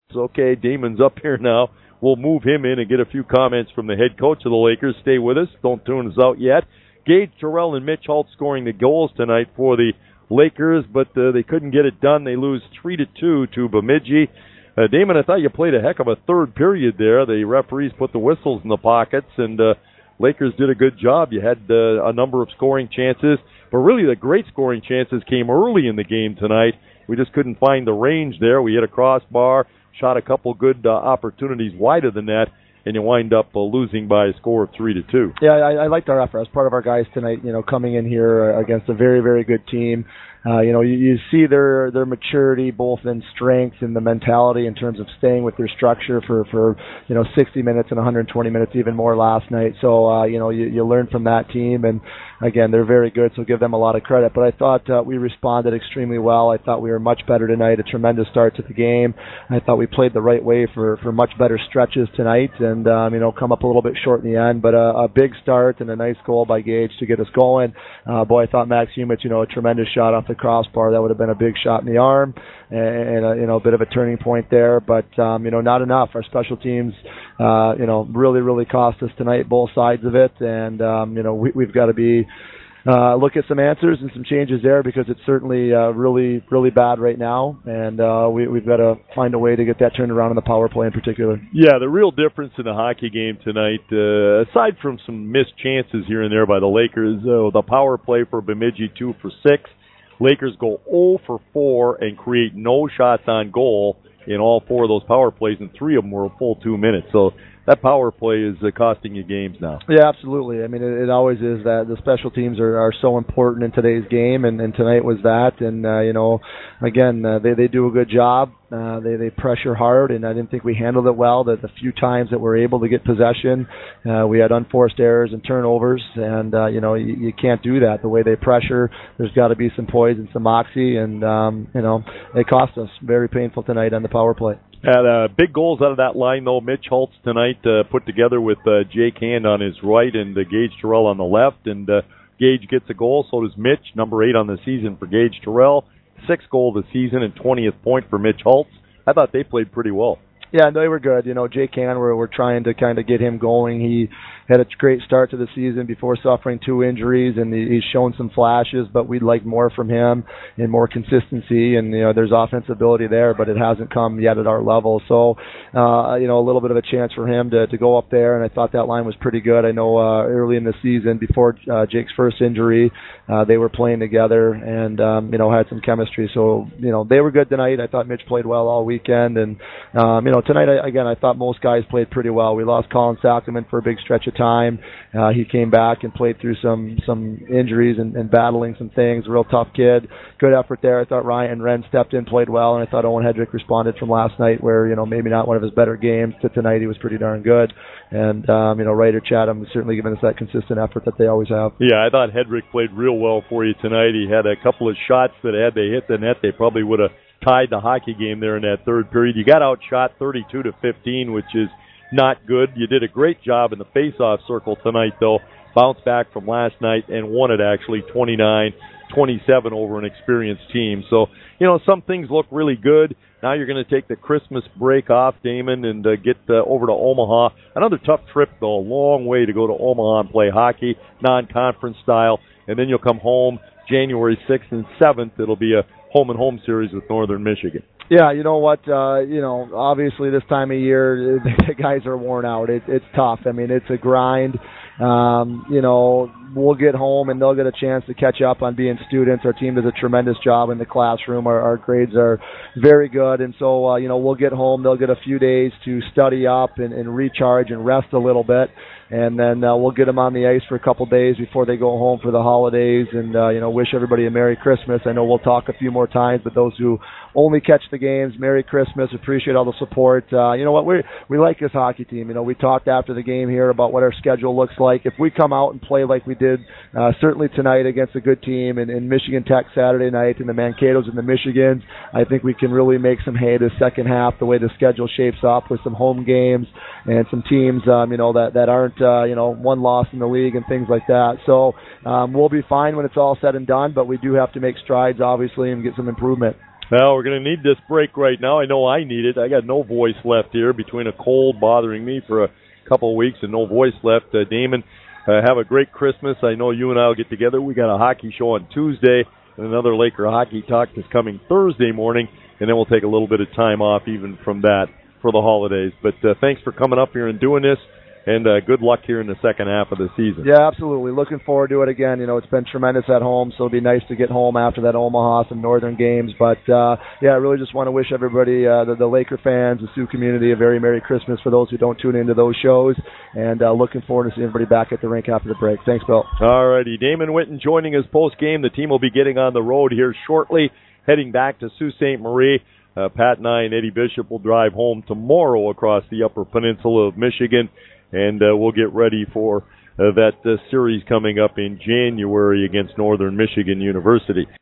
Okay, Damon's up here now. We'll move him in and get a few comments from the head coach of the Lakers. Stay with us. Don't tune us out yet. Gage Terrell and Mitch Holtz scoring the goals tonight for the Lakers, but they couldn't get it done. They lose 3-2 to Bemidji. Damon, I thought you played a heck of a third period there. The referees put the whistles in the pockets, and Lakers did a good job. You had a number of scoring chances, but really the great scoring chances came early in the game tonight. We just couldn't find the range there. We hit a crossbar, shot a couple good opportunities wide of the net, and you wind up losing by a score of 3-2. Yeah, I liked our effort. I was part of our guys tonight, coming in here against a very, very good team. You see their maturity both in strength and the mentality in terms of staying with their structure for 60 minutes and 120 minutes, even more last night. So, you learn from that team, and again, they're very good, so give them a lot of credit. But I thought we responded extremely well. I thought we were much better tonight, a tremendous start to the game. I thought we played the right way for much better stretches tonight, and, come up a little bit short in the end, but a big start and a nice goal by Gage to get us going. I thought Max Humich, a tremendous shot off the crossbar. That would have been a big shot in the arm and a bit of a turning point there, but not enough. Our special teams really, really cost us tonight, both sides of it, and we've got to be look at some answers and some changes there, because it's certainly really, really bad right now, and we've got to find a way to get that turned around in the power play in particular. Yeah, the real difference in the hockey game tonight, aside from some missed chances here and there by the Lakers, the power play for Bemidji 2 for 6. Lakers go 0 for 4 and create no shots on goal in all 4 of those power plays, and 3 of them were a full 2 minutes. So that power play is costing you games now. Yeah, absolutely. I mean, it always is that. The special teams are so important in today's game, and tonight was that. And, again, they do a good job. They pressure hard, and I didn't think we handled it well. The few times that we're able to get possession, we had unforced errors and turnovers, and, you can't do that. The way they pressure, there's got to be some poise and some moxie, and, it cost us. Very painful tonight on the power play. Had big goals out of that line, though. Mitch Holtz tonight put together with Jake Hand on his right and Gage Terrell on the left, and Gage gets a goal, so does Mitch, number 8 on the season for Gage Terrell. 6th goal of the season and 20th point for Mitch Holtz. I thought they played pretty well. Yeah, they were good. Jake Hand, we're trying to kind of get him going. He had a great start to the season before suffering 2 injuries, and he's shown some flashes, but we'd like more from him and more consistency. And, there's offensive ability there, but it hasn't come yet at our level. So, a little bit of a chance for him to go up there, and I thought that line was pretty good. I know early in the season, before Jake's first injury, they were playing together and, had some chemistry. So, they were good tonight. I thought Mitch played well all weekend, and, tonight, I thought most guys played pretty well. We lost Colin Sackerman for a big stretch of time. He came back and played through some injuries and battling some things. Real tough kid. Good effort there. I thought Ryan Wren stepped in, played well, and I thought Owen Hedrick responded from last night where, maybe not one of his better games. To tonight, he was pretty darn good. And, Ryder Chatham has certainly given us that consistent effort that they always have. Yeah, I thought Hedrick played real well for you tonight. He had a couple of shots that had they hit the net, they probably would have tied the hockey game there in that third period. You got outshot 32-15, which is not good. You did a great job in the face-off circle tonight, though. Bounced back from last night and won it, actually, 29-27 over an experienced team. So, some things look really good. Now you're going to take the Christmas break off, Damon, and get over to Omaha. Another tough trip, though. A long way to go to Omaha and play hockey, non-conference style. And then you'll come home January 6th and 7th. It'll be a home-and-home series with Northern Michigan. Yeah, you know what? Obviously this time of year, the guys are worn out. It's tough. I mean, it's a grind. We'll get home and they'll get a chance to catch up on being students. Our team does a tremendous job in the classroom. Our grades are very good. And so, we'll get home. They'll get a few days to study up and recharge and rest a little bit. And then we'll get them on the ice for a couple days before they go home for the holidays. And, wish everybody a Merry Christmas. I know we'll talk a few more times, but those who only catch the games, Merry Christmas. Appreciate all the support. You know what? We like this hockey team. We talked after the game here about what our schedule looks like. If we come out and play like we did certainly tonight against a good team in Michigan Tech Saturday night and the Mankato's and the Michigans, I think we can really make some hay this second half the way the schedule shapes up with some home games and some teams, that aren't, one loss in the league and things like that. So we'll be fine when it's all said and done, but we do have to make strides, obviously, and get some improvement. Well, we're going to need this break right now. I know I need it. I got no voice left here between a cold bothering me for a couple of weeks and no voice left. Damon, have a great Christmas. I know you and I will get together. We got a hockey show on Tuesday and another Laker Hockey Talk is coming Thursday morning, and then we'll take a little bit of time off even from that for the holidays. But thanks for coming up here and doing this. And good luck here in the second half of the season. Yeah, absolutely. Looking forward to it again. You know, it's been tremendous at home, so it'll be nice to get home after that Omaha and Northern games. But, I really just want to wish everybody, the Laker fans, the Sioux community, a very Merry Christmas for those who don't tune into those shows. And looking forward to seeing everybody back at the rink after the break. Thanks, Bill. All righty. Damon Whitten joining us post-game. The team will be getting on the road here shortly, heading back to Sault Ste. Marie. Pat and I and Eddie Bishop will drive home tomorrow across the Upper Peninsula of Michigan. And we'll get ready for that series coming up in January against Northern Michigan University.